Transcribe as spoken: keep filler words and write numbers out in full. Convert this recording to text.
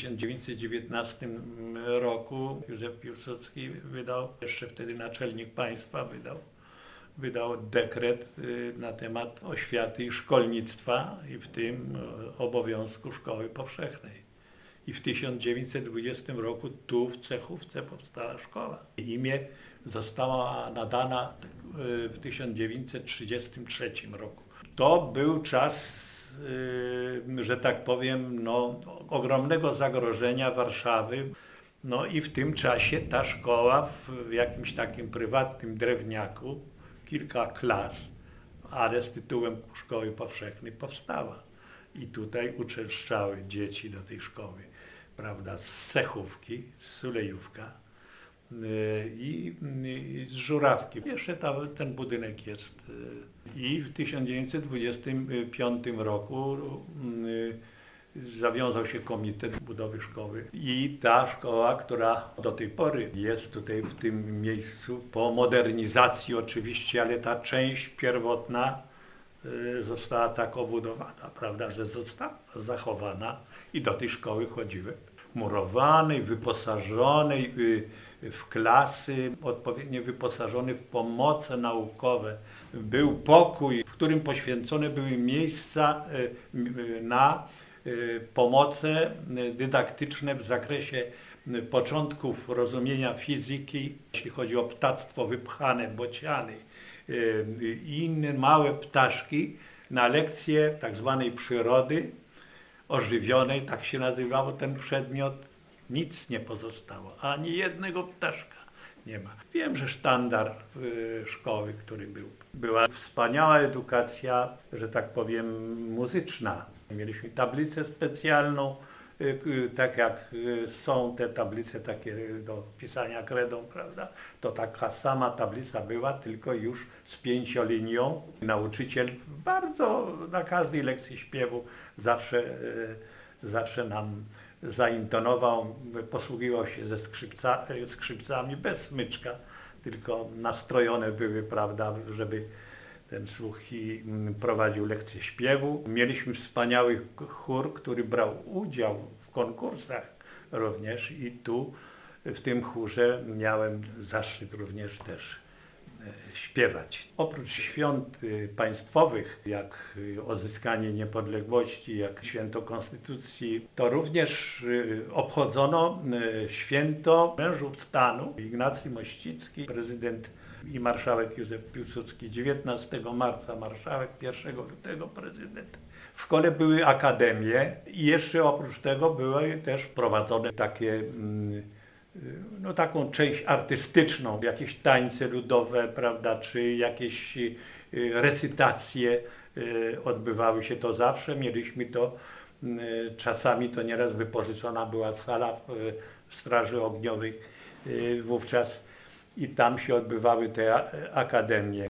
tysiąc dziewięćset dziewiętnastym roku Józef Piłsudski wydał, jeszcze wtedy naczelnik państwa wydał, wydał dekret na temat oświaty i szkolnictwa i w tym obowiązku szkoły powszechnej. I w tysiąc dziewięćset dwudziestym roku tu w Cechówce powstała szkoła. Imię została nadana w tysiąc dziewięćset trzydziestym trzecim roku. To był czas, że tak powiem, no, ogromnego zagrożenia Warszawy. No i w tym czasie ta szkoła w jakimś takim prywatnym drewniaku, kilka klas, ale z tytułem szkoły powszechnej powstała. I tutaj uczęszczały dzieci do tej szkoły, prawda, z Cechówki, z Sulejówka i, i z Żurawki. Jeszcze ta, ten budynek jest. I w tysiąc dziewięćset dwudziestym piątym roku zawiązał się komitet budowy szkoły i ta szkoła, która do tej pory jest tutaj w tym miejscu, po modernizacji oczywiście, ale ta część pierwotna została tak obudowana, prawda, że została zachowana i do tej szkoły chodziły. Murowanej, wyposażonej w klasy, odpowiednio wyposażonej w pomoce naukowe. Był pokój, w którym poświęcone były miejsca na pomoce dydaktyczne w zakresie początków rozumienia fizyki, jeśli chodzi o ptactwo wypchane, bociany i inne małe ptaszki, na lekcje tak zwanej przyrody ożywionej, tak się nazywało ten przedmiot, nic nie pozostało, ani jednego ptaszka nie ma. Wiem, że sztandar szkoły, który był, była wspaniała edukacja, że tak powiem, muzyczna. Mieliśmy tablicę specjalną, tak jak są te tablice takie do pisania kredą, prawda? To taka sama tablica była, tylko już z pięciolinią. Nauczyciel bardzo na każdej lekcji śpiewu zawsze, zawsze nam zaintonował, posługiwał się ze skrzypca, skrzypcami bez smyczka, tylko nastrojone były, prawda, żeby ten słuch i prowadził lekcję śpiewu. Mieliśmy wspaniały chór, który brał udział w konkursach również i tu w tym chórze miałem zaszczyt również też śpiewać. Oprócz świąt państwowych, jak odzyskanie niepodległości, jak święto Konstytucji, to również obchodzono święto mężów stanu. Ignacy Mościcki, prezydent i marszałek Józef Piłsudski, dziewiętnastego marca marszałek, pierwszego lutego prezydent. W szkole były akademie i jeszcze oprócz tego były też wprowadzone takie, no taką część artystyczną, jakieś tańce ludowe, prawda, czy jakieś recytacje odbywały się to zawsze. Mieliśmy to, czasami to nieraz wypożyczona była sala w Straży Ogniowej wówczas i tam się odbywały te akademie.